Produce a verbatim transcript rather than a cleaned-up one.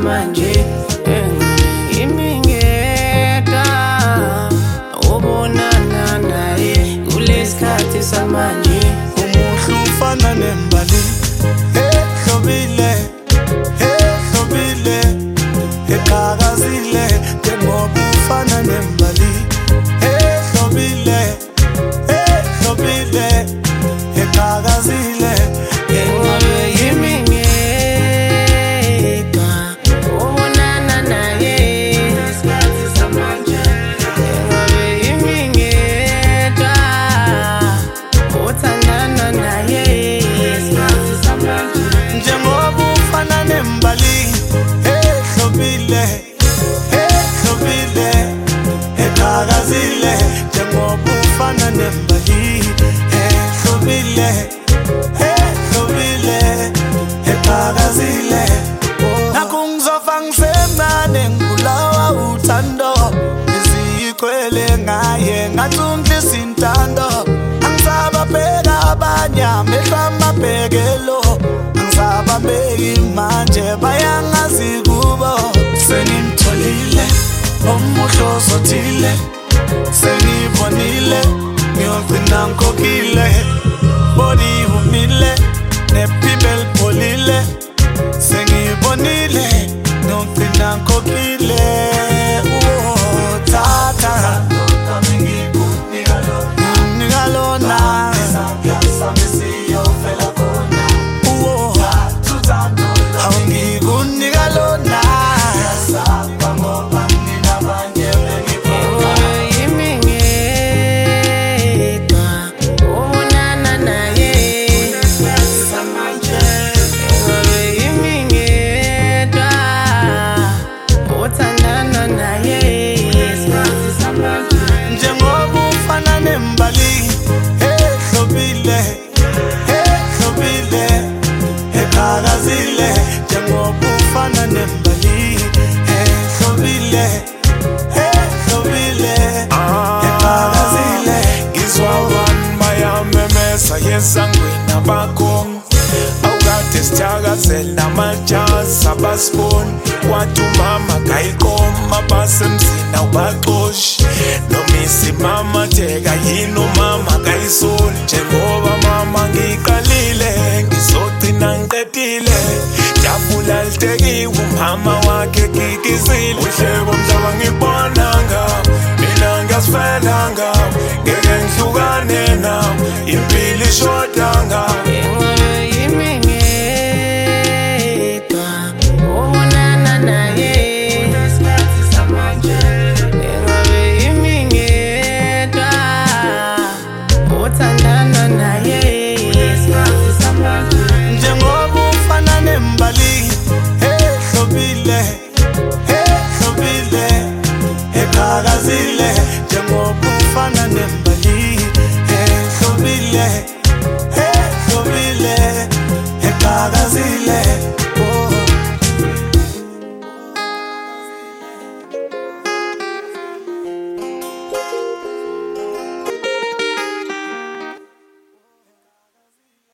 samanje imingeda ubonana naye kulesikhathi samanje umuhle ufana nembali ehlobile ehlobile eqhakazile njengoba ufana nembali ehlobile ehlobile eqhakazile engabe imingeda ubonana naye kulesikhathi samanje engabe imingeda uthandana naye kulesikhathi samanje njengoba ufana nembali ehlobile ehlobile eqhakazile njengoba ufana nembali ehlobile ehlobile eqhakazile nakungizova ngisemncane ngibulawa uthando izikwele ngaye ngathunhlisa intando angisababheka abanye amehlo amabhekelo angisababheki manje bayangazi kubo sengimtholile omuhle ozothile sengibonile ngiyogcina ngikhokhile body umile nephimbo elipholile sengibonile ngiyogcina ngikhokhile tata nginika lona awungikunika lona njengoba ufana nembali ehlobile ehlobile eqhakazile njengoba ufana nembali ehlobile ehlobile eqhakazile ngizwa abantu bayamemeza yesangweni abakho awukade sithakazela namajazi abasiboni kwathi umama kayiqoma basemzini awubaxoshi nomisi mama theka yini umama kayisoli njengoba mama ngiqalile ngizogcina ngiqedile jabula litekiwe umama wakhe kikizile uhlebo mhlaba ngibona ngawo mina ngiyasifela ngawo ngeke ngihlukane nawo impilo ishoda ngawo njengoba ufana nembali ehlobile ehlobile eqhakazile njengoba ufana nembali ehlobile ehlobile eqhakazile